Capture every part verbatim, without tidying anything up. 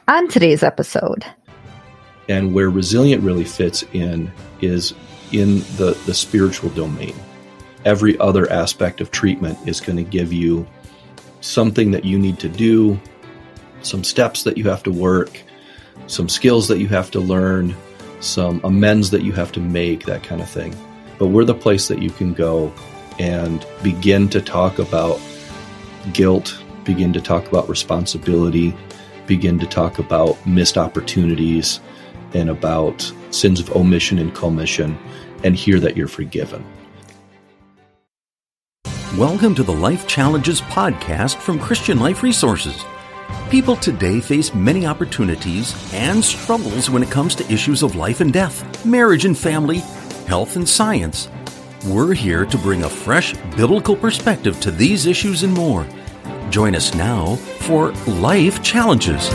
On today's episode. And where Resilient really fits in is in the, the spiritual domain. Every other aspect of treatment is going to give you something that you need to do, some steps that you have to work, some skills that you have to learn, some amends that you have to make, that kind of thing. But we're the place that you can go and begin to talk about guilt, begin to talk about responsibility, begin to talk about missed opportunities and about sins of omission and commission, and hear that you're forgiven. Welcome to the Life Challenges podcast from Christian Life Resources. People today face many opportunities and struggles when it comes to issues of life and death, marriage and family, health and science. We're here to bring a fresh biblical perspective to these issues and more. Join us now for Life Challenges.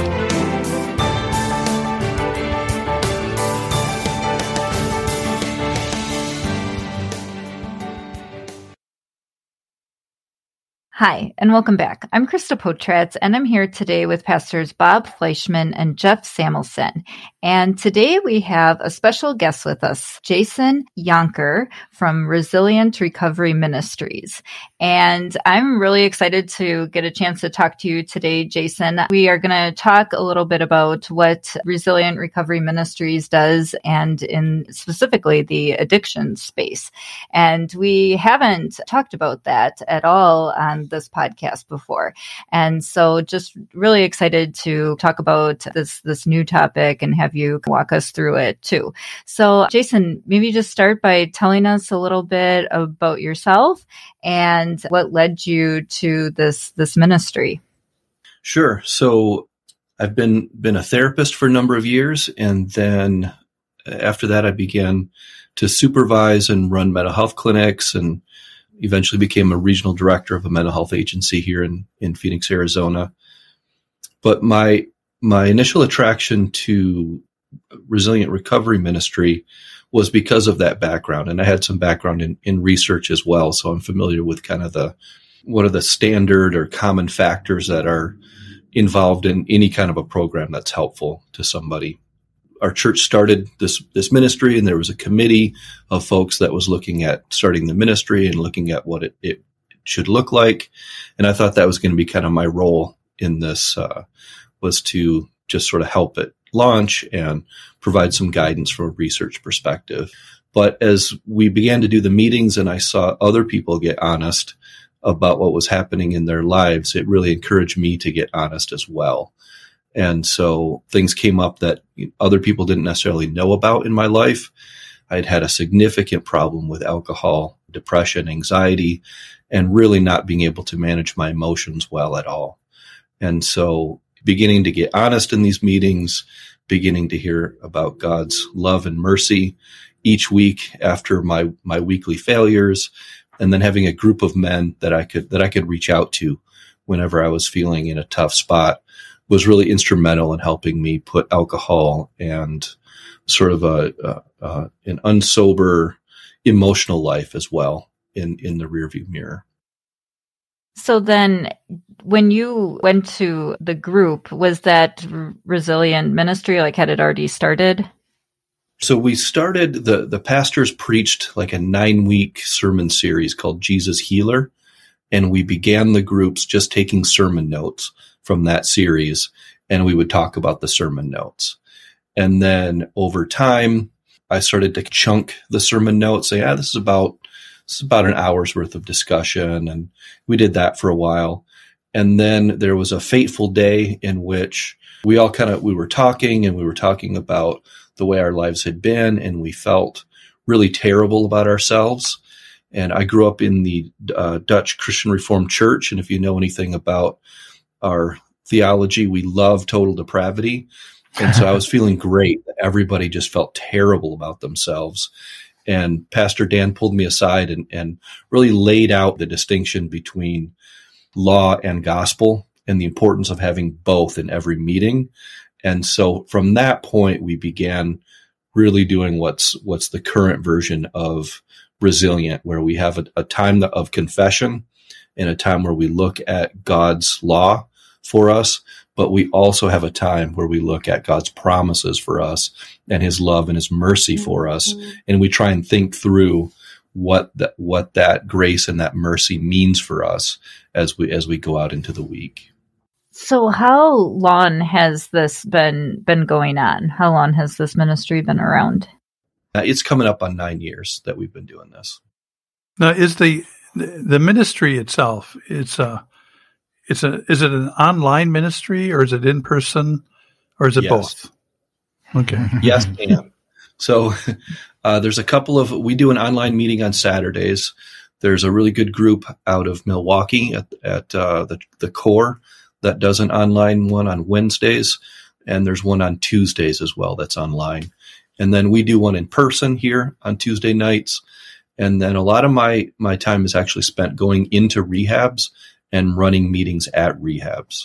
Hi, and welcome back. I'm Krista Potratz, and I'm here today with Pastors Bob Fleischman and Jeff Samuelson. And today we have a special guest with us, Jason Yonker from Resilient Recovery Ministries. And I'm really excited to get a chance to talk to you today, Jason. We are going to talk a little bit about what Resilient Recovery Ministries does, and in specifically the addiction space. And we haven't talked about that at all on this podcast before. And so just really excited to talk about this, this new topic and have you walk us through it too. So Jason, maybe just start by telling us a little bit about yourself and what led you to this, this ministry. Sure. So I've been, been a therapist for a number of years. And then after that, I began to supervise and run mental health clinics, and eventually became a regional director of a mental health agency here in, in Phoenix, Arizona. But my my initial attraction to Resilient Recovery Ministry was because of that background. And I had some background in, in research as well. So I'm familiar with kind of the, what are the standard or common factors that are involved in any kind of a program that's helpful to somebody. Our church started this, this ministry, and there was a committee of folks that was looking at starting the ministry and looking at what it, it should look like. And I thought that was going to be kind of my role in this, uh, was to just sort of help it launch and provide some guidance from a research perspective. But as we began to do the meetings and I saw other people get honest about what was happening in their lives, it really encouraged me to get honest as well. And so things came up that other people didn't necessarily know about in my life. I'd had a significant problem with alcohol, depression, anxiety, and really not being able to manage my emotions well at all. And so beginning to get honest in these meetings, beginning to hear about God's love and mercy each week after my, my weekly failures, and then having a group of men that I could, that I could reach out to whenever I was feeling in a tough spot, was really instrumental in helping me put alcohol and sort of a, a, a an unsober emotional life as well in, in the rearview mirror. So then when you went to the group, was that Resilient Ministry, like had it already started? So we started, the, the pastors preached like a nine week sermon series called Jesus Healer. And we began the groups just taking sermon notes from that series, and we would talk about the sermon notes. And then over time, I started to chunk the sermon notes, say, ah, this is about, this is about an hour's worth of discussion. And we did that for a while. And then there was a fateful day in which we all kind of, we were talking and we were talking about the way our lives had been, and we felt really terrible about ourselves. And I grew up in the uh, Dutch Christian Reformed Church. And if you know anything about our theology, we love total depravity. And so I was feeling great. Everybody just felt terrible about themselves. And Pastor Dan pulled me aside and, and really laid out the distinction between law and gospel and the importance of having both in every meeting. And so from that point, we began really doing what's what's the current version of Resilient, where we have a, a time of confession and a time where we look at God's law for us, but we also have a time where we look at God's promises for us and his love and his mercy for us. And we try and think through what that, what that grace and that mercy means for us as we, as we go out into the week. So how long has this been, been going on? How long has this ministry been around? Uh, it's coming up on nine years that we've been doing this. Now, is the, the ministry itself, it's a, It's a, is it an online ministry, or is it in person, or is it yes. both? Okay. Yes, and so uh, there's a couple of, we do an online meeting on Saturdays. There's a really good group out of Milwaukee at, at uh, the, the Core that does an online one on Wednesdays, and there's one on Tuesdays as well that's online. And then we do one in person here on Tuesday nights. And then a lot of my, my time is actually spent going into rehabs and running meetings at rehabs.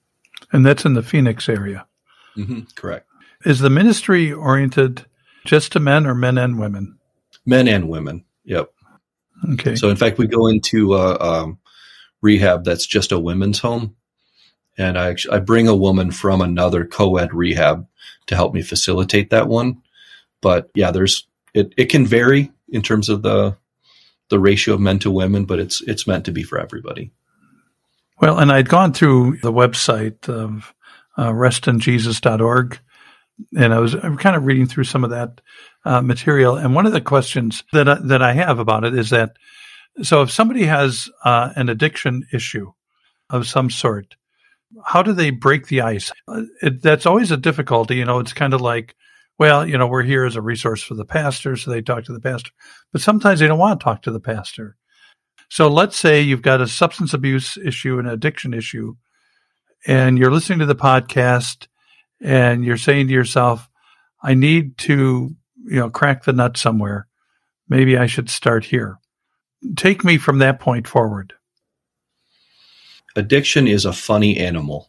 And that's in the Phoenix area. Mm-hmm, correct. Is the ministry oriented just to men, or men and women? Men and women. Yep. Okay. So in fact, we go into a um, rehab that's just a women's home. And I actually, I bring a woman from another co-ed rehab to help me facilitate that one. But yeah, there's, it, it can vary in terms of the, the ratio of men to women, but it's, it's meant to be for everybody. Well, and I'd gone through the website of uh, rest in jesus dot org, and I was kind of reading through some of that uh, material. And one of the questions that I, that I have about it is that, so if somebody has uh, an addiction issue of some sort, how do they break the ice? Uh, it, that's always a difficulty. You know, it's kind of like, well, you know, we're here as a resource for the pastor, so they talk to the pastor. But sometimes they don't want to talk to the pastor. So let's say you've got a substance abuse issue, an addiction issue, and you're listening to the podcast and you're saying to yourself, I need to, you know, crack the nut somewhere. Maybe I should start here. Take me from that point forward. Addiction is a funny animal.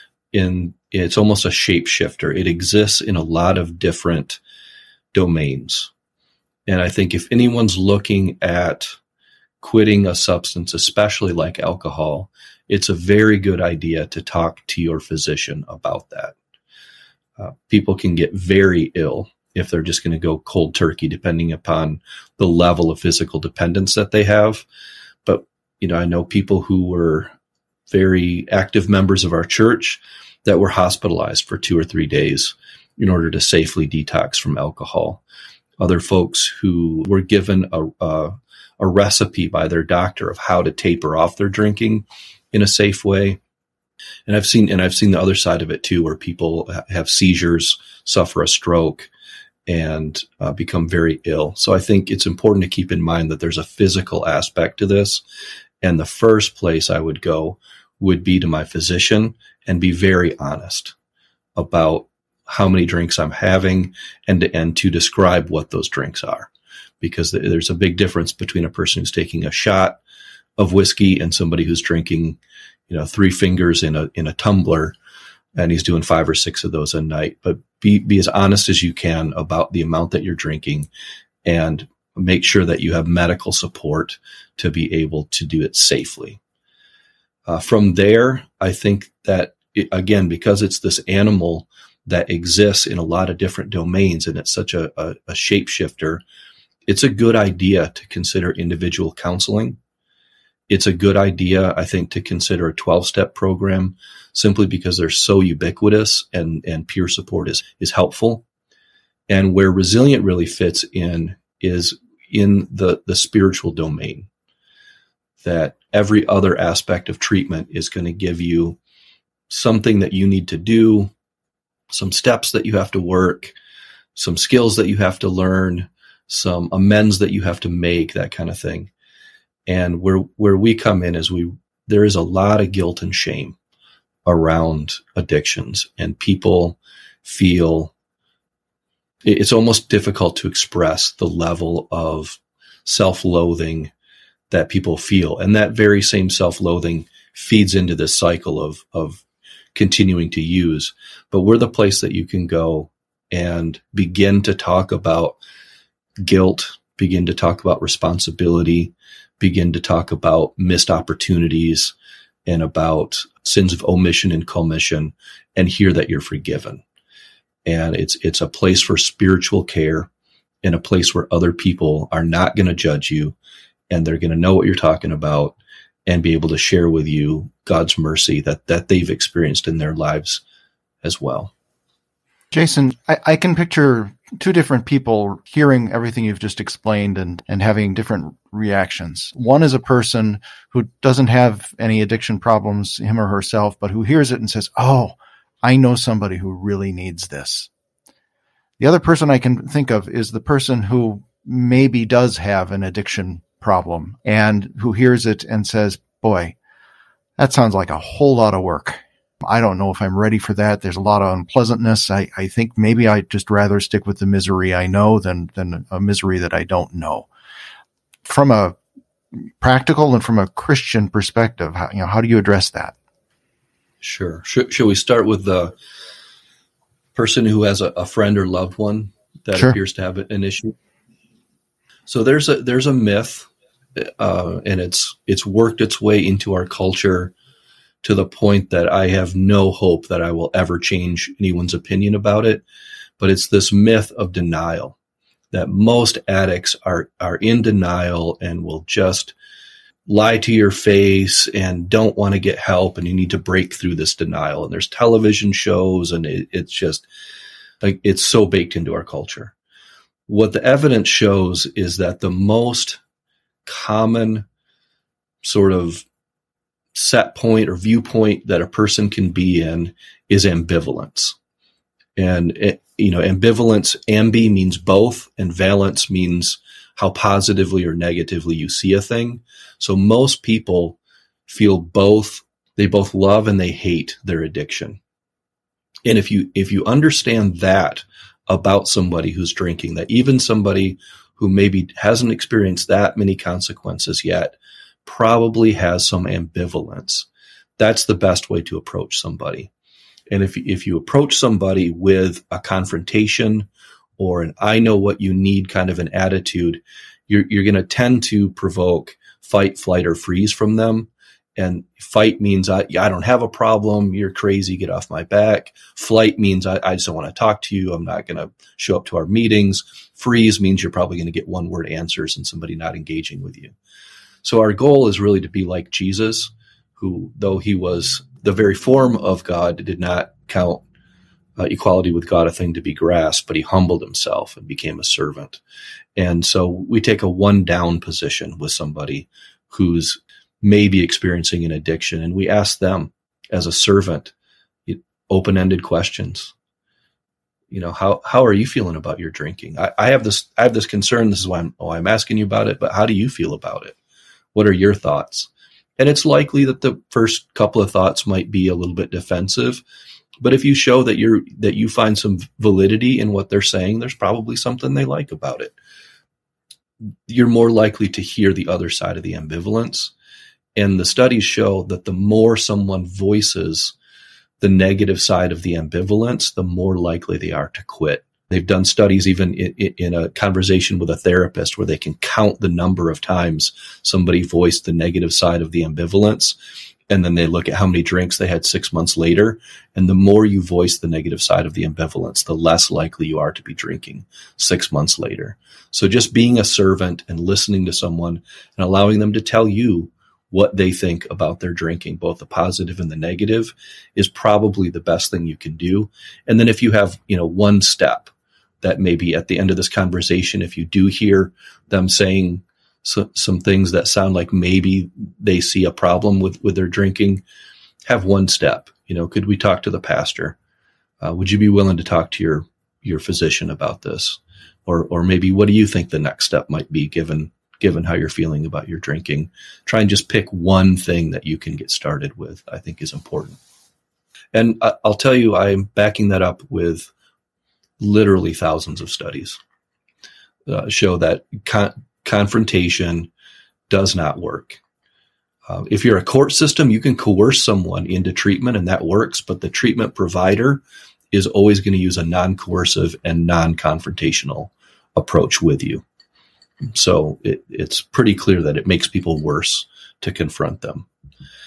In it's almost a shapeshifter. It exists in a lot of different domains. And I think if anyone's looking at quitting a substance, especially like alcohol, it's a very good idea to talk to your physician about that. Uh, people can get very ill if they're just going to go cold turkey, depending upon the level of physical dependence that they have. But, you know, I know people who were very active members of our church that were hospitalized for two or three days in order to safely detox from alcohol. Other folks who were given a, a a recipe by their doctor of how to taper off their drinking in a safe way. And I've seen, and I've seen the other side of it too, where people have seizures, suffer a stroke, and uh, become very ill. So I think it's important to keep in mind that there's a physical aspect to this. And the first place I would go would be to my physician and be very honest about how many drinks I'm having and to, and to describe what those drinks are. Because there's a big difference between a person who's taking a shot of whiskey and somebody who's drinking, you know, three fingers in a in a tumbler, and he's doing five or six of those a night. But be be as honest as you can about the amount that you're drinking, and make sure that you have medical support to be able to do it safely. Uh, from there, I think that it, again, because it's this animal that exists in a lot of different domains, and it's such a, a, a shapeshifter, it's a good idea to consider individual counseling. It's a good idea, I think, to consider a twelve-step program simply because they're so ubiquitous, and, and peer support is, is helpful. And where Resilient really fits in is in the, the spiritual domain, that every other aspect of treatment is going to give you something that you need to do, some steps that you have to work, some skills that you have to learn, some amends that you have to make, that kind of thing. And where, where we come in is we, there is a lot of guilt and shame around addictions, and people feel it's almost difficult to express the level of self-loathing that people feel. And that very same self-loathing feeds into this cycle of, of continuing to use. But we're the place that you can go and begin to talk about guilt, begin to talk about responsibility, begin to talk about missed opportunities, and about sins of omission and commission, and hear that you're forgiven. And it's it's a place for spiritual care, and a place where other people are not going to judge you, and they're going to know what you're talking about and be able to share with you God's mercy that, that they've experienced in their lives as well. Jason, I, I can picture two different people hearing everything you've just explained and, and having different reactions. One is a person who doesn't have any addiction problems, him or herself, but who hears it and says, oh, I know somebody who really needs this. The other person I can think of is the person who maybe does have an addiction problem and who hears it and says, boy, that sounds like a whole lot of work. I don't know if I'm ready for that. There's a lot of unpleasantness. I, I think maybe I'd just rather stick with the misery I know than, than a misery that I don't know. From a practical and from a Christian perspective, how, you know, how do you address that? Sure. Should, should we start with the person who has a, a friend or loved one that Sure. appears to have an issue? So there's a there's a myth, uh, and it's it's worked its way into our culture to the point that I have no hope that I will ever change anyone's opinion about it. But it's this myth of denial, that most addicts are are in denial and will just lie to your face and don't want to get help, and you need to break through this denial. And there's television shows, and it, it's just like it's so baked into our culture. What the evidence shows is that the most common sort of set point or viewpoint that a person can be in is ambivalence. And, it, you know, ambivalence, ambi means both, and valence means how positively or negatively you see a thing. So most people feel both, they both love and they hate their addiction. And if you, if you understand that about somebody who's drinking, that even somebody who maybe hasn't experienced that many consequences yet probably has some ambivalence, that's the best way to approach somebody. And if, if you approach somebody with a confrontation or an I know what you need kind of an attitude, you're, you're going to tend to provoke fight, flight, or freeze from them. And fight means I, I don't have a problem. You're crazy. Get off my back. Flight means I, I just don't want to talk to you. I'm not going to show up to our meetings. Freeze means you're probably going to get one word answers and somebody not engaging with you. So our goal is really to be like Jesus, who, though he was the very form of God, did not count uh, equality with God a thing to be grasped, but he humbled himself and became a servant. And so we take a one down position with somebody who's maybe experiencing an addiction, and we ask them as a servant open-ended questions. You know, how how are you feeling about your drinking? I, I have this I have this concern. This is why I'm oh I'm asking you about it. But how do you feel about it? What are your thoughts? And it's likely that the first couple of thoughts might be a little bit defensive, but if you show that you're that you find some validity in what they're saying, there's probably something they like about it. You're more likely to hear the other side of the ambivalence. And the studies show that the more someone voices the negative side of the ambivalence, the more likely they are to quit. They've done studies even in, in a conversation with a therapist where they can count the number of times somebody voiced the negative side of the ambivalence. And then they look at how many drinks they had six months later. And the more you voice the negative side of the ambivalence, the less likely you are to be drinking six months later. So just being a servant and listening to someone and allowing them to tell you what they think about their drinking, both the positive and the negative, is probably the best thing you can do. And then if you have, you know, one step that maybe at the end of this conversation, if you do hear them saying so, some things that sound like maybe they see a problem with, with their drinking, have one step. You know, could we talk to the pastor? Uh, would you be willing to talk to your, your physician about this? Or, or maybe what do you think the next step might be given given how you're feeling about your drinking? Try and just pick one thing that you can get started with, I think is important. And I, I'll tell you, I'm backing that up with literally thousands of studies uh, show that con- confrontation does not work. Uh, if you're a court system, you can coerce someone into treatment and that works, but the treatment provider is always going to use a non-coercive and non-confrontational approach with you. So it, it's pretty clear that it makes people worse to confront them.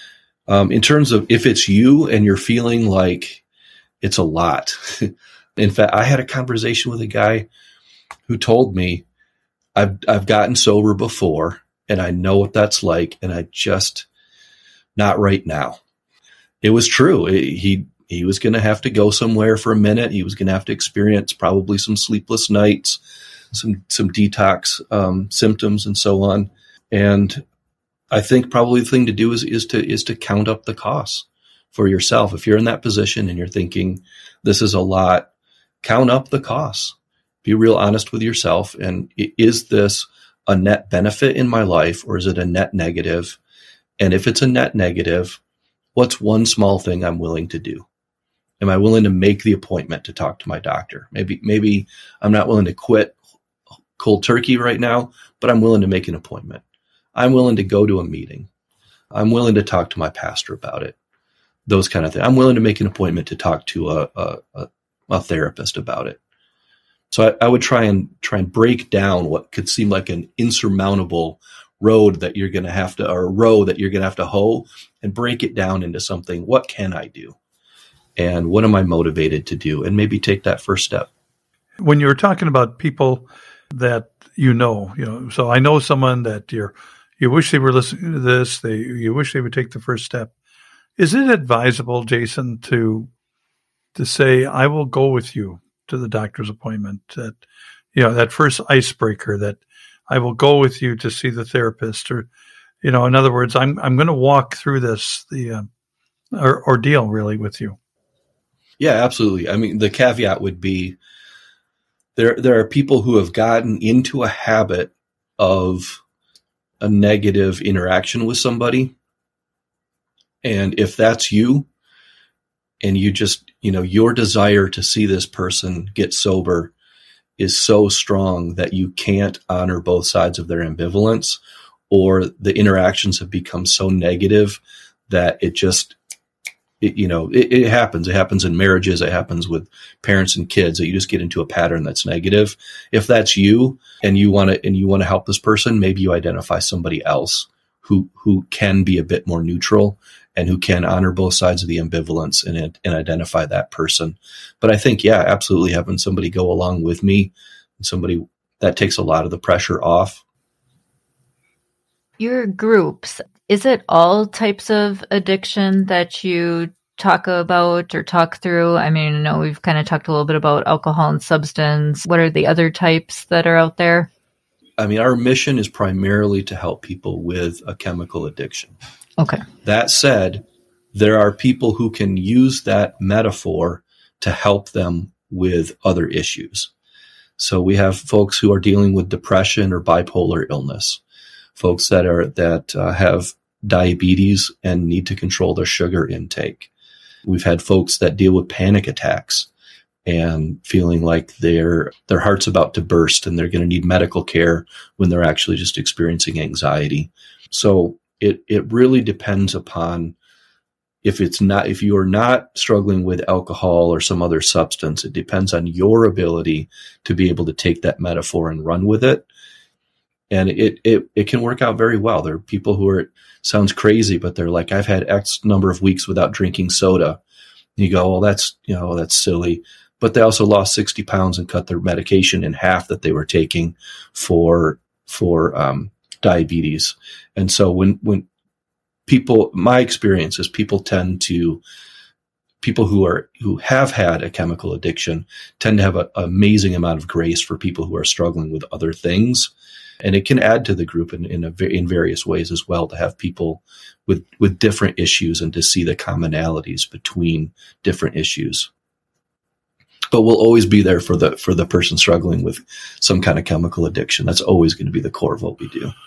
Um, in terms of if it's you and you're feeling like it's a lot. In fact, I had a conversation with a guy who told me, I've, I've gotten sober before and I know what that's like. And I just, not right now. It was true. It, he, he was going to have to go somewhere for a minute. He was going to have to experience probably some sleepless nights, some, some detox, um, symptoms and so on. And I think probably the thing to do is, is to, is to count up the costs for yourself. If you're in that position and you're thinking this is a lot, count up the costs, be real honest with yourself. And is this a net benefit in my life or is it a net negative? And if it's a net negative, what's one small thing I'm willing to do? Am I willing to make the appointment to talk to my doctor? Maybe, maybe I'm not willing to quit cold turkey right now, but I'm willing to make an appointment. I'm willing to go to a meeting. I'm willing to talk to my pastor about it. Those kind of things. I'm willing to make an appointment to talk to a, a, a, a therapist about it. So I, I would try and try and break down what could seem like an insurmountable road that you're going to have to, or a row that you're going to have to hoe, and break it down into something. What can I do? And what am I motivated to do? And maybe take that first step. When you were talking about people that you know, you know, so I know someone that you're, you wish they were listening to this, they, you wish they would take the first step. Is it advisable, Jason, to, to say, I will go with you to the doctor's appointment, that, you know, that first icebreaker, that I will go with you to see the therapist, or, you know, in other words, I'm, I'm going to walk through this, the, uh, or, ordeal really with you. Yeah, absolutely. I mean, the caveat would be there, there are people who have gotten into a habit of a negative interaction with somebody. And if that's you, and you just, you know, your desire to see this person get sober is so strong that you can't honor both sides of their ambivalence, or the interactions have become so negative that it just, it, you know, it, it happens. It happens in marriages. It happens with parents and kids, that you just get into a pattern that's negative. If that's you and you want to, and you want to help this person, maybe you identify somebody else who, who can be a bit more neutral and who can honor both sides of the ambivalence and, and identify that person. But I think, yeah, absolutely having somebody go along with me, somebody that takes a lot of the pressure off. Your groups, is it all types of addiction that you talk about or talk through? I mean, I know we've kind of talked a little bit about alcohol and substance. What are the other types that are out there? I mean, our mission is primarily to help people with a chemical addiction. Okay. That said, there are people who can use that metaphor to help them with other issues. So we have folks who are dealing with depression or bipolar illness, folks that are that uh, have diabetes and need to control their sugar intake. We've had folks that deal with panic attacks and feeling like their their heart's about to burst and they're going to need medical care when they're actually just experiencing anxiety. So it it really depends upon if it's not if you are not struggling with alcohol or some other substance. It depends on your ability to be able to take that metaphor and run with it. And it it it can work out very well. There are people who are, sounds crazy, but they're like, I've had X number of weeks without drinking soda. And you go, well, that's, you know, that's silly. But they also lost sixty pounds and cut their medication in half that they were taking for, for, um, diabetes. And so when, when people, my experience is people tend to, people who are, who have had a chemical addiction tend to have an amazing amount of grace for people who are struggling with other things. And it can add to the group in, in, a, in various ways as well, to have people with, with different issues and to see the commonalities between different issues. But we'll always be there for the, for the person struggling with some kind of chemical addiction. That's always going to be the core of what we do.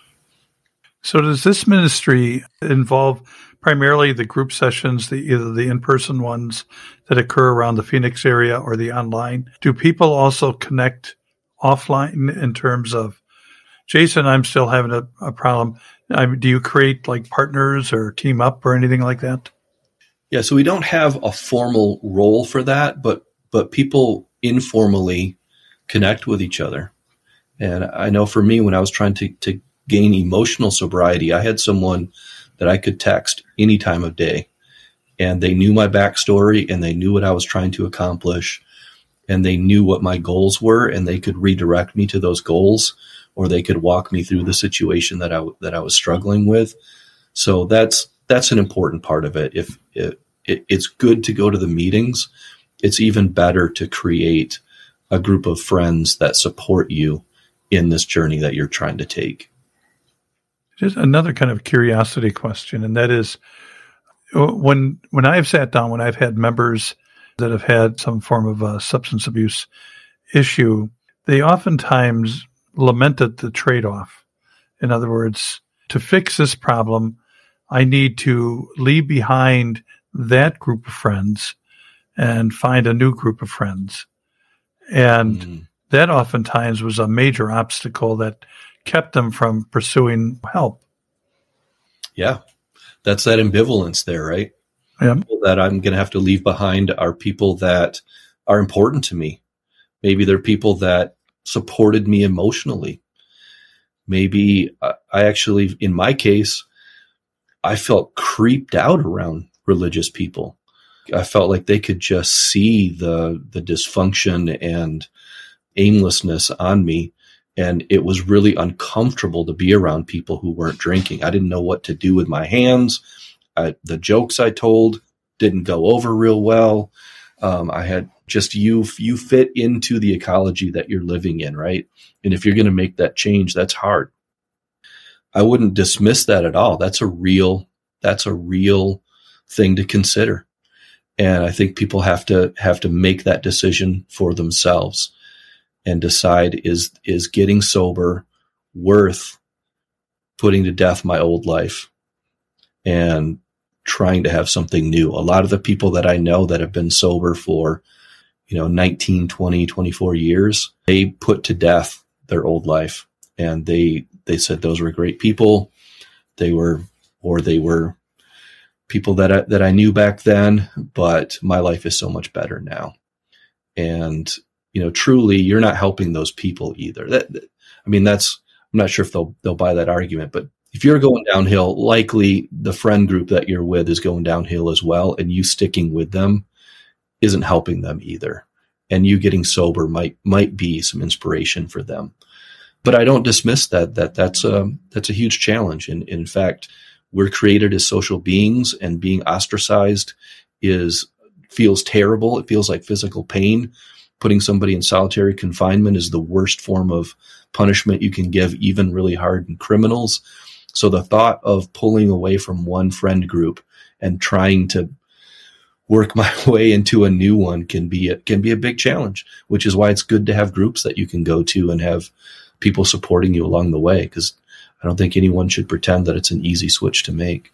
So does this ministry involve primarily the group sessions, the either the in-person ones that occur around the Phoenix area or the online? Do people also connect offline in terms of, Jason, I'm still having a, a problem. I mean, do you create like partners or team up or anything like that? Yeah, so we don't have a formal role for that, but but people informally connect with each other. And I know for me, when I was trying to, to gain emotional sobriety, I had someone that I could text any time of day. And they knew my backstory, and they knew what I was trying to accomplish, and they knew what my goals were, and they could redirect me to those goals, or they could walk me through the situation that I that I was struggling with. So that's that's an important part of it. If it, it, it's good to go to the meetings, it's even better to create a group of friends that support you in this journey that you're trying to take. Just another kind of curiosity question, and that is, when when I've sat down, when I've had members that have had some form of a substance abuse issue, they oftentimes lamented the trade-off. In other words, to fix this problem, I need to leave behind that group of friends and find a new group of friends. And mm. that oftentimes was a major obstacle that kept them from pursuing help. Yeah. That's that ambivalence there, right? Yeah. People that I'm going to have to leave behind are people that are important to me. Maybe they're people that supported me emotionally. Maybe I actually, in my case, I felt creeped out around religious people. I felt like they could just see the the dysfunction and aimlessness on me. And it was really uncomfortable to be around people who weren't drinking. I didn't know what to do with my hands. I, the jokes I told didn't go over real well. Um, I had just you, you fit into the ecology that you're living in, right? And if you're going to make that change, that's hard. I wouldn't dismiss that at all. That's a real, that's a real thing to consider. And I think people have to have to make that decision for themselves and decide, is is getting sober worth putting to death my old life and trying to have something new. A lot of the people that I know that have been sober for, you know, nineteen, twenty, twenty-four years, they put to death their old life. And they they said those were great people. They were, or they were people that I, that I knew back then, but my life is so much better now. And, you know, truly, you're not helping those people either. That, I mean, that's, I'm not sure if they'll, they'll buy that argument, but if you're going downhill, likely the friend group that you're with is going downhill as well. And you sticking with them isn't helping them either. And you getting sober might, might be some inspiration for them. But I don't dismiss that, that that's a, that's a huge challenge. And in fact, we're created as social beings, and being ostracized is, feels terrible. It feels like physical pain. Putting somebody in solitary confinement is the worst form of punishment you can give even really hardened criminals. So the thought of pulling away from one friend group and trying to work my way into a new one can be a, can be a big challenge, which is why it's good to have groups that you can go to and have people supporting you along the way, because I don't think anyone should pretend that it's an easy switch to make.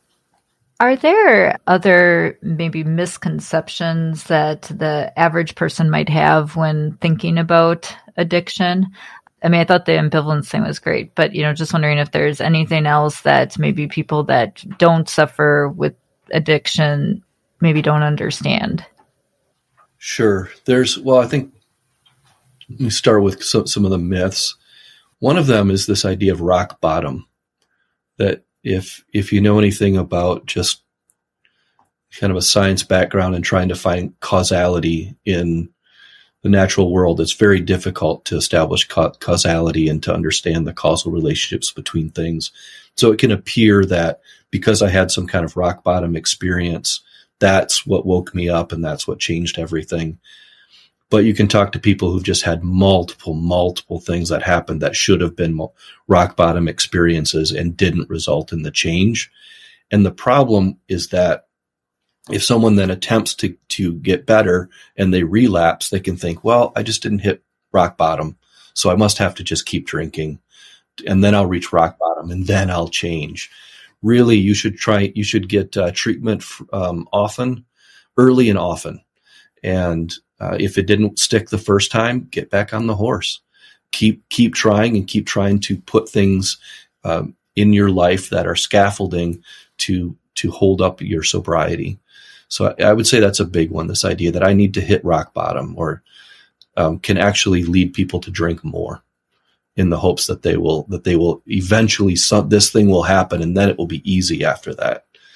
Are there other maybe misconceptions that the average person might have when thinking about addiction? I mean, I thought the ambivalence thing was great, but, you know, just wondering if there's anything else that maybe people that don't suffer with addiction maybe don't understand. Sure. There's, well, I think let me start with some, some of the myths. One of them is this idea of rock bottom, that if if you know anything about just kind of a science background and trying to find causality in the natural world, it's very difficult to establish ca- causality and to understand the causal relationships between things. So it can appear that because I had some kind of rock bottom experience, that's what woke me up and that's what changed everything. But you can talk to people who've just had multiple, multiple things that happened that should have been rock bottom experiences and didn't result in the change. And the problem is that if someone then attempts to, to get better and they relapse, they can think, well, I just didn't hit rock bottom, so I must have to just keep drinking, and then I'll reach rock bottom and then I'll change. Really, you should try, you should get uh, treatment um, often, early and often. And Uh, if it didn't stick the first time, get back on the horse. Keep keep trying and keep trying to put things um, in your life that are scaffolding to to hold up your sobriety. So I, I would say that's a big one, this idea that I need to hit rock bottom, or um, can actually lead people to drink more in the hopes that they will that they will eventually, some, this thing will happen and then it will be easy after that.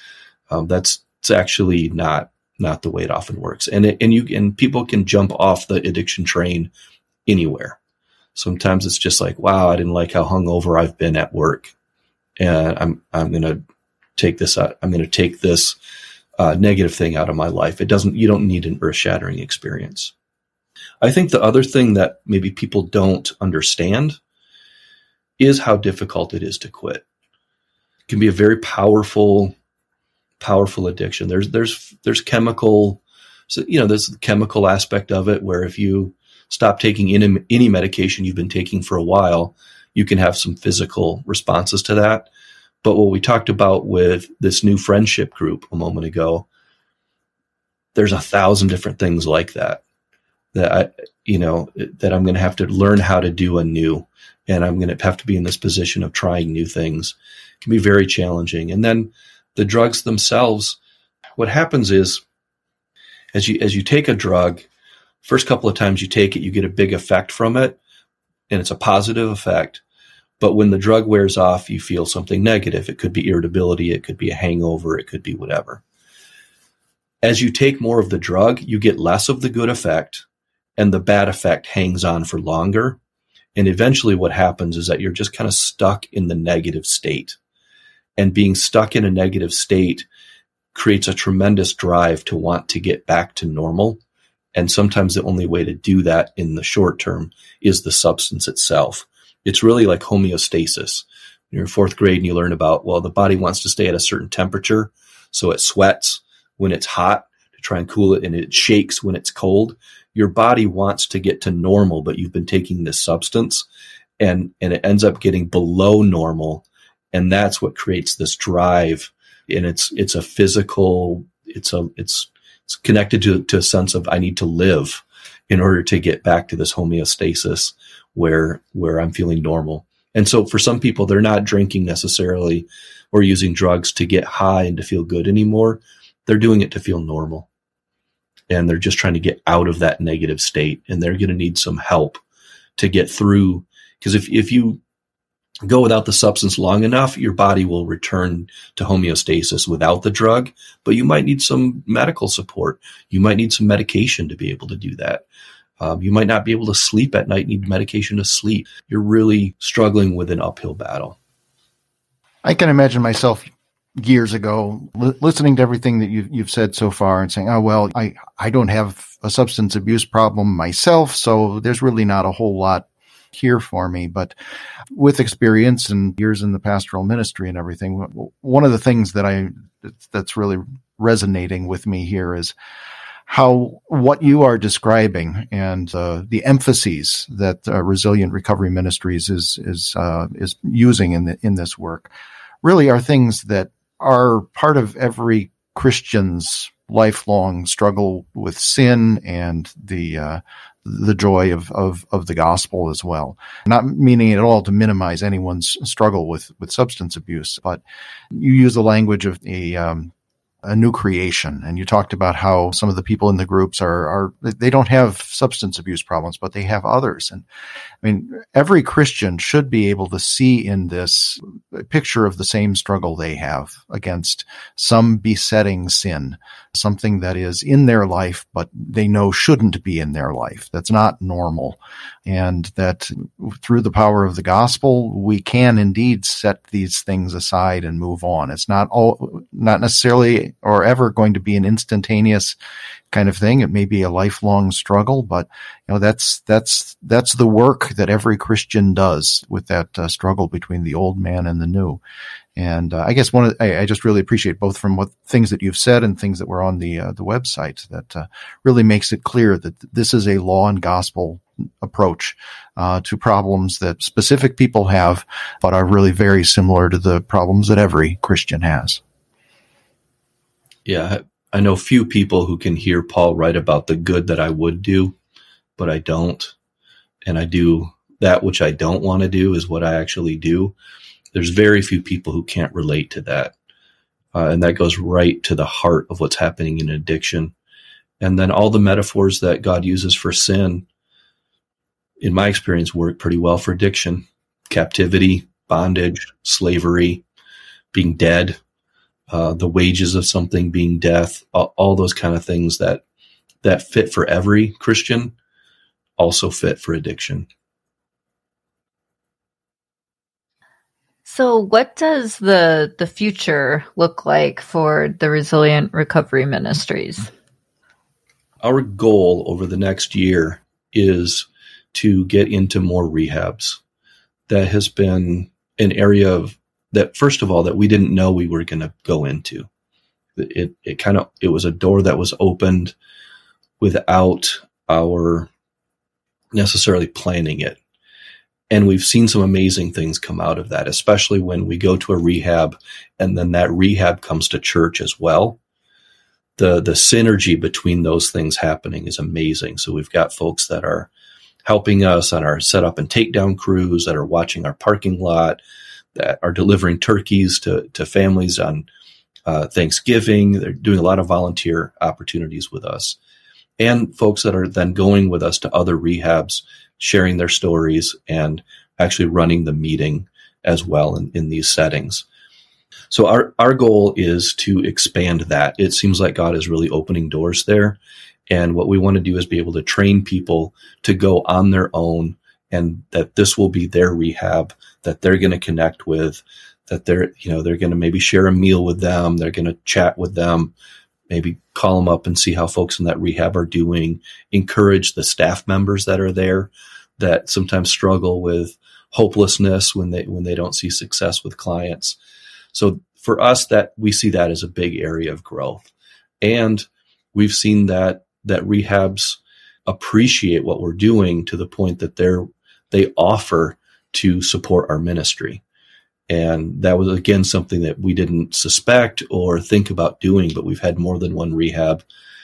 Um, that's it's actually not not the way it often works. And it, and you and people can jump off the addiction train anywhere. Sometimes it's just like, wow, I didn't like how hungover I've been at work, and I'm I'm gonna take this out. I'm gonna take this uh, negative thing out of my life. It doesn't. You don't need an earth-shattering experience. I think the other thing that maybe people don't understand is how difficult it is to quit. It can be a very powerful, powerful addiction. There's there's there's chemical, so, you know, there's the chemical aspect of it where if you stop taking any, any medication you've been taking for a while, you can have some physical responses to that. But what we talked about with this new friendship group a moment ago, there's a thousand different things like that, that I, you know, that I'm going to have to learn how to do anew. And I'm going to have to be in this position of trying new things. It can be very challenging. And then the drugs themselves, what happens is as you, as you take a drug, first couple of times you take it, you get a big effect from it, and it's a positive effect. But when the drug wears off, you feel something negative. It could be irritability. It could be a hangover. It could be whatever. As you take more of the drug, you get less of the good effect, and the bad effect hangs on for longer. And eventually what happens is that you're just kind of stuck in the negative state. And being stuck in a negative state creates a tremendous drive to want to get back to normal. And sometimes the only way to do that in the short term is the substance itself. It's really like homeostasis. When you're in fourth grade and you learn about, well, the body wants to stay at a certain temperature, so it sweats when it's hot to try and cool it, and it shakes when it's cold. Your body wants to get to normal, but you've been taking this substance, and, and it ends up getting below normal. And that's what creates this drive. And it's, it's a physical, it's a, it's, it's connected to, to a sense of I need to live in order to get back to this homeostasis where, where I'm feeling normal. And so for some people, they're not drinking necessarily or using drugs to get high and to feel good anymore. They're doing it to feel normal. And they're just trying to get out of that negative state. And they're going to need some help to get through. Because if, if you go without the substance long enough, your body will return to homeostasis without the drug, but you might need some medical support. You might need some medication to be able to do that. Um, you might not be able to sleep at night, need medication to sleep. You're really struggling with an uphill battle. I can imagine myself years ago li- listening to everything that you've, you've said so far and saying, oh, well, I, I don't have a substance abuse problem myself, so there's really not a whole lot here for me. But with experience and years in the pastoral ministry and everything, one of the things that I that's really resonating with me here is how what you are describing and uh, the emphases that uh, Resilient Recovery Ministries is is uh, is using in the, in this work really are things that are part of every Christian's lifelong struggle with sin and the uh, the joy of, of, of the gospel as well. Not meaning at all to minimize anyone's struggle with, with substance abuse, but you use the language of a, um, a new creation. And you talked about how some of the people in the groups are, are, they don't have substance abuse problems, but they have others. And I mean, every Christian should be able to see in this a picture of the same struggle they have against some besetting sin, something that is in their life, but they know shouldn't be in their life. That's not normal. And that through the power of the gospel, we can indeed set these things aside and move on. It's not all, not necessarily or ever going to be an instantaneous kind of thing. It may be a lifelong struggle, but you know, that's, that's, that's the work that every Christian does with that uh, struggle between the old man and the new. And uh, I guess one of I, I just really appreciate both from what things that you've said and things that were on the uh, the website that uh, really makes it clear that this is a law and gospel approach uh, to problems that specific people have, but are really very similar to the problems that every Christian has. Yeah, I know few people who can hear Paul write about the good that I would do, but I don't. And I do that which I don't want to do is what I actually do. There's very few people who can't relate to that. Uh, and that goes right to the heart of what's happening in addiction. And then all the metaphors that God uses for sin, in my experience, work pretty well for addiction. Captivity, bondage, slavery, being dead, uh, the wages of something being death, all, all those kind of things that that fit for every Christian also fit for addiction. So what does the the future look like for the Resilient Recovery Ministries? Our goal over the next year is to get into more rehabs. That has been an area of that, first of all, that we didn't know we were going to go into. It it kind of it was a door that was opened without our necessarily planning it. And we've seen some amazing things come out of that, especially when we go to a rehab and then that rehab comes to church as well. The the synergy between those things happening is amazing. So we've got folks that are helping us on our setup and takedown crews, that are watching our parking lot, that are delivering turkeys to, to families on uh, Thanksgiving. They're doing a lot of volunteer opportunities with us. And folks that are then going with us to other rehabs, sharing their stories and actually running the meeting as well in, in these settings. So our, our goal is to expand that. It seems like God is really opening doors there. And what we want to do is be able to train people to go on their own, and that this will be their rehab that they're going to connect with, that they're, you know, they're going to maybe share a meal with them. They're going to chat with them, maybe call them up and see how folks in that rehab are doing, encourage the staff members that are there that sometimes struggle with hopelessness when they, when they don't see success with clients. So for us, that we see that as a big area of growth. And we've seen that, that rehabs appreciate what we're doing to the point that they're, they offer to support our ministry. And that was, again, something that we didn't suspect or think about doing, but we've had more than one rehab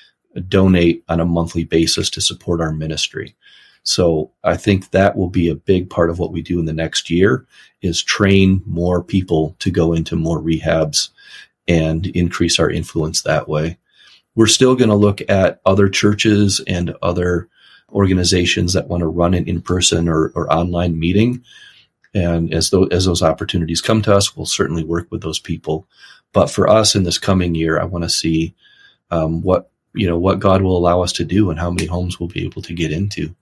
donate on a monthly basis to support our ministry. So I think that will be a big part of what we do in the next year, is train more people to go into more rehabs and increase our influence that way. We're still going to look at other churches and other organizations that want to run an in-person or, or online meeting. And as those, as those opportunities come to us, we'll certainly work with those people. But for us in this coming year, I want to see um, what, you know, what God will allow us to do and how many homes we'll be able to get into.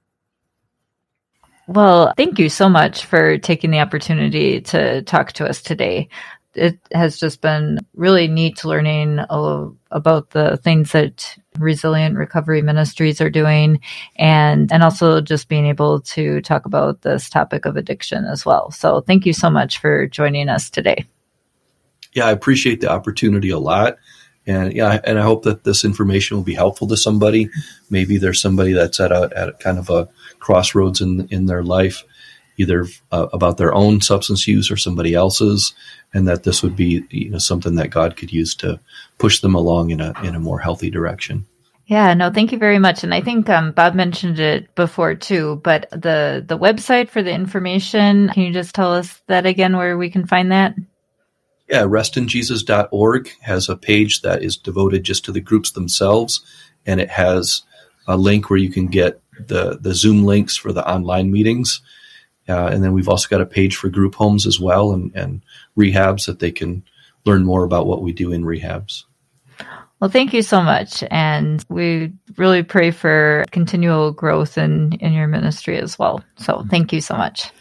Well, thank you so much for taking the opportunity to talk to us today. It has just been really neat learning about the things that Resilient Recovery Ministries are doing, and, and also just being able to talk about this topic of addiction as well. So thank you so much for joining us today. Yeah, I appreciate the opportunity a lot. And yeah, and I hope that this information will be helpful to somebody. Maybe there's somebody that's at a, at a kind of a crossroads in, in their life, either uh, about their own substance use or somebody else's, and that this would be, you know, something that God could use to push them along in a in a more healthy direction. Yeah, no, thank you very much. And I think um, Bob mentioned it before too, but the, the website for the information, can you just tell us that again, where we can find that? Yeah, rest in jesus dot org has a page that is devoted just to the groups themselves, and it has a link where you can get the, the Zoom links for the online meetings. Uh, and then we've also got a page for group homes as well, and, and rehabs that they can learn more about what we do in rehabs. Well, thank you so much. And we really pray for continual growth in, in your ministry as well. So thank you so much.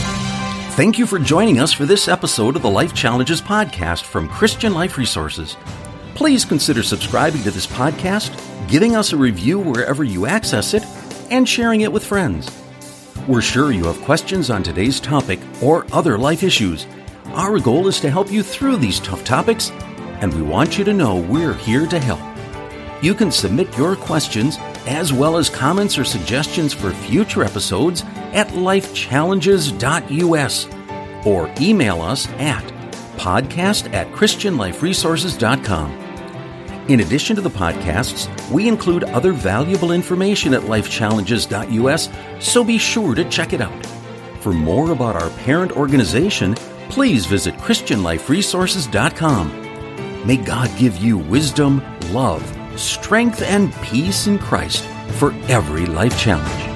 Thank you for joining us for this episode of the Life Challenges podcast from Christian Life Resources. Please consider subscribing to this podcast, giving us a review wherever you access it, and sharing it with friends. We're sure you have questions on today's topic or other life issues. Our goal is to help you through these tough topics, and we want you to know we're here to help. You can submit your questions as well as comments or suggestions for future episodes at life challenges dot u s or email us at podcast at christian life resources dot com. In addition to the podcasts, we include other valuable information at life challenges dot u s, so be sure to check it out. For more about our parent organization, please visit christian life resources dot com. May God give you wisdom, love, strength, and peace in Christ for every life challenge.